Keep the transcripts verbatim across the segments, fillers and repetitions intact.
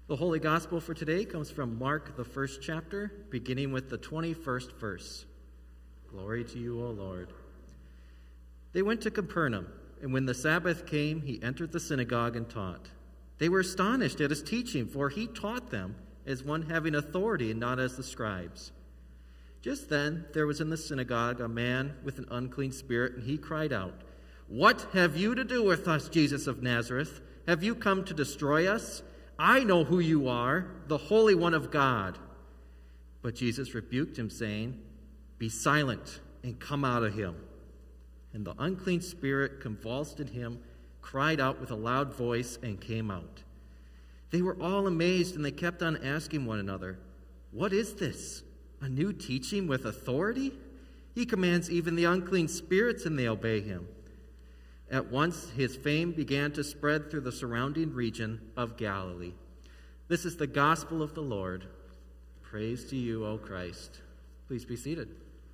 The Holy Gospel for today comes from Mark, the first chapter, beginning with the twenty-first verse. Glory to you, O Lord. They went to Capernaum, and when the Sabbath came, he entered the synagogue and taught. They were astonished at his teaching, for he taught them as one having authority and not as the scribes. Just then there was in the synagogue a man with an unclean spirit, and he cried out, "What have you to do with us, Jesus of Nazareth? Have you come to destroy us? I know who you are, the Holy One of God." But Jesus rebuked him, saying, "Be silent and come out of him." And the unclean spirit, convulsed in him, cried out with a loud voice and came out. They were all amazed, and they kept on asking one another, "What is this? A new teaching with authority? He commands even the unclean spirits, and they obey him." At once his fame began to spread through the surrounding region of Galilee. This is the gospel of the Lord. Praise to you, O Christ. Please be seated.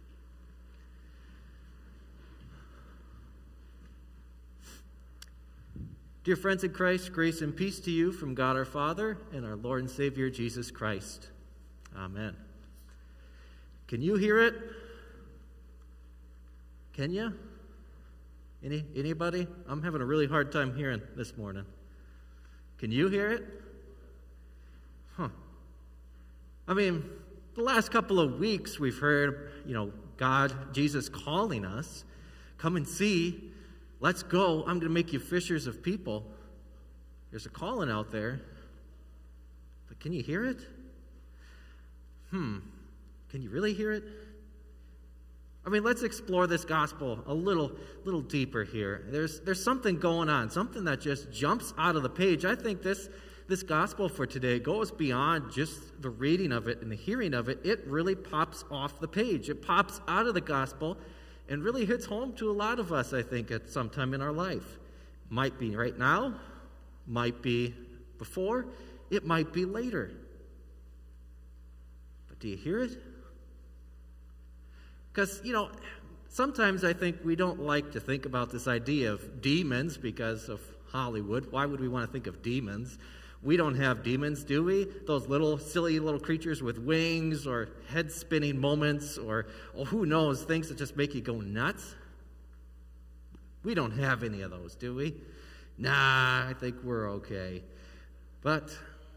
Dear friends in Christ, grace and peace to you from God our Father and our Lord and Savior Jesus Christ. Amen. Can you hear it? Can you? Any anybody? I'm having a really hard time hearing this morning. Can you hear it? Huh. I mean, the last couple of weeks we've heard, you know, God, Jesus calling us, come and see, let's go, I'm going to make you fishers of people. There's a calling out there. But can you hear it? Hmm. Can you really hear it? I mean, let's explore this gospel a little little deeper here. There's there's something going on, something that just jumps out of the page. I think this this gospel for today goes beyond just the reading of it and the hearing of it. It really pops off the page. It pops out of the gospel and really hits home to a lot of us, I think, at some time in our life. Might be right now, might be before, it might be later. But do you hear it? Because, you know, sometimes I think we don't like to think about this idea of demons because of Hollywood. Why would we want to think of demons? We don't have demons, do we? Those little silly little creatures with wings or head-spinning moments or, oh, who knows, things that just make you go nuts. We don't have any of those, do we? Nah, I think we're okay. But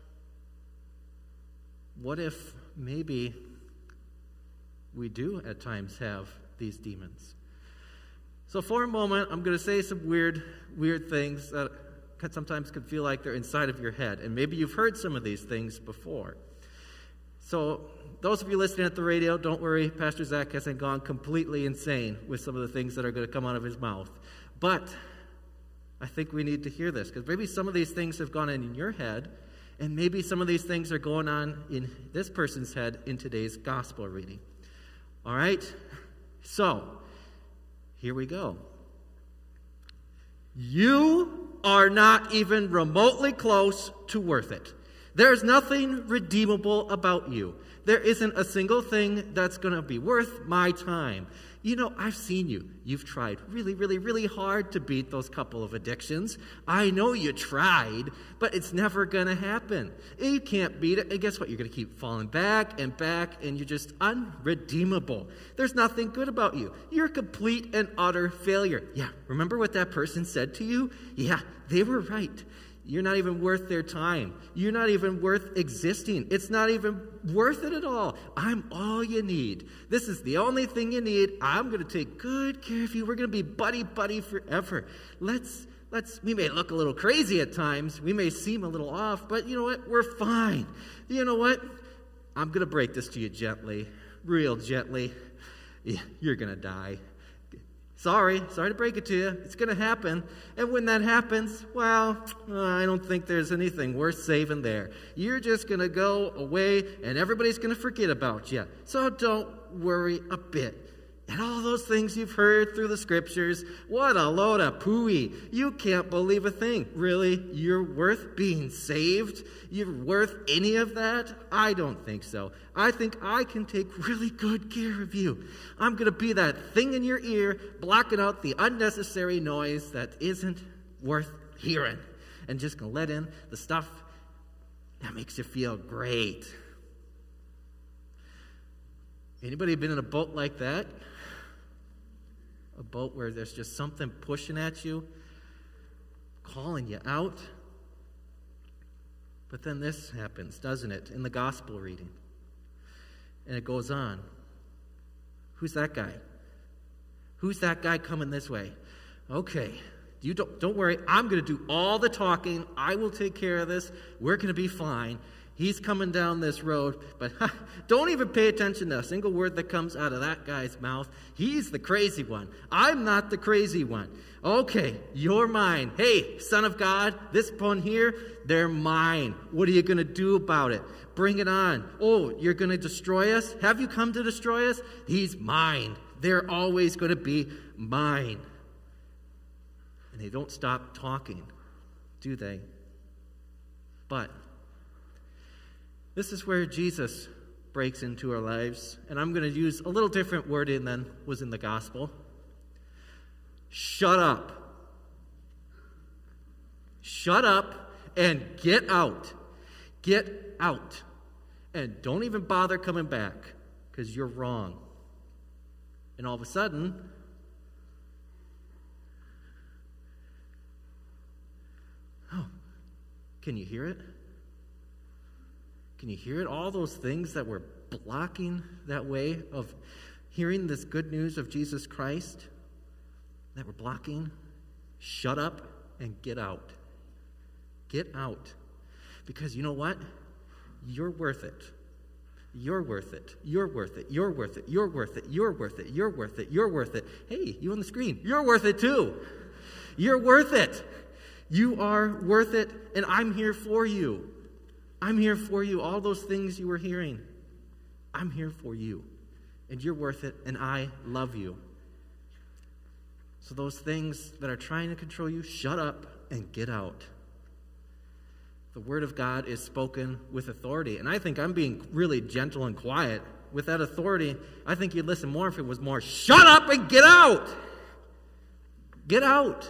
what if maybe we do at times have these demons? So for a moment, I'm going to say some weird, weird things that sometimes can feel like they're inside of your head. And maybe you've heard some of these things before. So those of you listening at the radio, don't worry. Pastor Zach hasn't gone completely insane with some of the things that are going to come out of his mouth. But I think we need to hear this, because maybe some of these things have gone on in your head, and maybe some of these things are going on in this person's head in today's gospel reading. All right? So, here we go. You are not even remotely close to worth it. There's nothing redeemable about you. There isn't a single thing that's going to be worth my time. You know, I've seen you. You've tried really, really, really hard to beat those couple of addictions. I know you tried, but it's never going to happen. You can't beat it. And guess what? You're going to keep falling back and back, and you're just unredeemable. There's nothing good about you. You're a complete and utter failure. Yeah, remember what that person said to you? Yeah, they were right. You're not even worth their time. You're not even worth existing. It's not even worth it at all. I'm all you need. This is the only thing you need. I'm going to take good care of you. We're going to be buddy-buddy forever. Let's, let's, we may look a little crazy at times. We may seem a little off, but you know what? We're fine. You know what? I'm going to break this to you gently, real gently. Yeah, you're going to die. Sorry, sorry to break it to you. It's going to happen. And when that happens, well, uh, I don't think there's anything worth saving there. You're just going to go away, and everybody's going to forget about you. So don't worry a bit. And all those things you've heard through the scriptures, what a load of pooey. You can't believe a thing. Really? You're worth being saved? You're worth any of that? I don't think so. I think I can take really good care of you. I'm going to be that thing in your ear, blocking out the unnecessary noise that isn't worth hearing. And just going to let in the stuff That makes you feel great. Anybody been in a boat like that? A boat where there's just something pushing at you, calling you out. But then this happens, doesn't it, in the gospel reading? And it goes on. Who's that guy? Who's that guy coming this way? Okay, you don't, don't worry. I'm going to do all the talking. I will take care of this. We're going to be fine. He's coming down this road, but ha, don't even pay attention to a single word that comes out of that guy's mouth. He's the crazy one. I'm not the crazy one. Okay, you're mine. Hey, Son of God, this one here, they're mine. What are you going to do about it? Bring it on. Oh, you're going to destroy us? Have you come to destroy us? He's mine. They're always going to be mine. And they don't stop talking, do they? But this is where Jesus breaks into our lives, and I'm going to use a little different wording than was in the gospel. Shut up. Shut up and get out. Get out. And don't even bother coming back, because you're wrong. And all of a sudden, oh, can you hear it? Can you hear it? All those things that were blocking that way of hearing this good news of Jesus Christ, that were blocking, shut up and get out. Get out. Because you know what? You're worth it. You're worth it. You're worth it. You're worth it. You're worth it. You're worth it. You're worth it. You're worth it. Hey, you on the screen. You're worth it too. You're worth it. You are worth it, and I'm here for you. I'm here for you. All those things you were hearing, I'm here for you. And you're worth it, and I love you. So those things that are trying to control you, shut up and get out. The Word of God is spoken with authority. And I think I'm being really gentle and quiet. With that authority, I think you'd listen more if it was more, shut up and get out. Get out.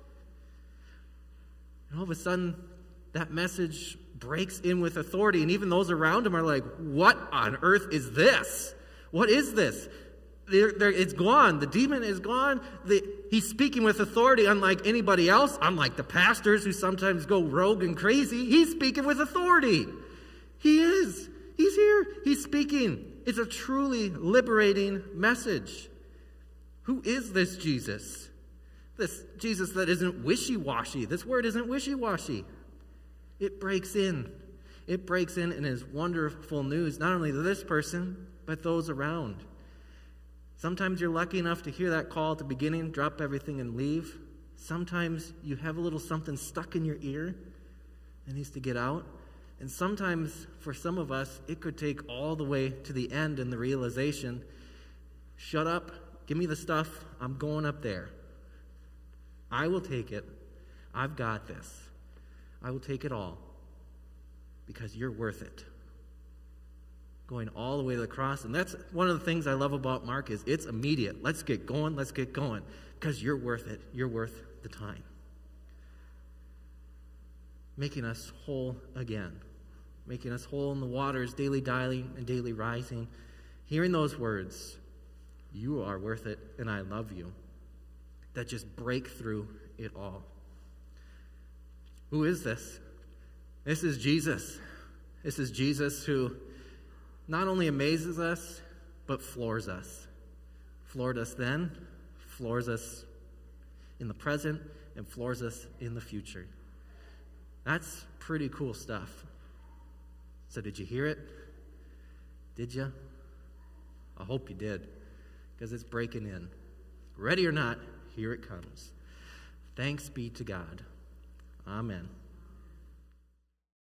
And all of a sudden, that message breaks in with authority, and even those around him are like, what on earth is this? What is this? They're, they're, it's gone. The demon is gone. The, he's speaking with authority unlike anybody else, unlike the pastors who sometimes go rogue and crazy. He's speaking with authority. He is. He's here. He's speaking. It's a truly liberating message. Who is this Jesus? This Jesus that isn't wishy-washy. This word isn't wishy-washy. It breaks in. It breaks in and is wonderful news, not only to this person, but those around. Sometimes you're lucky enough to hear that call at the beginning, drop everything and leave. Sometimes you have a little something stuck in your ear that needs to get out. And sometimes, for some of us, it could take all the way to the end and the realization, shut up, give me the stuff, I'm going up there. I will take it. I've got this. I will take it all because you're worth it. Going all the way to the cross. And that's one of the things I love about Mark is it's immediate. Let's get going. Let's get going because you're worth it. You're worth the time. Making us whole again. Making us whole in the waters, daily dying and daily rising. Hearing those words, you are worth it and I love you. That just break through it all. Who is this? This is Jesus. This is Jesus who not only amazes us, but floors us. Floored us then, floors us in the present, and floors us in the future. That's pretty cool stuff. So did you hear it? Did you? I hope you did, because it's breaking in. Ready or not, here it comes. Thanks be to God. Amen.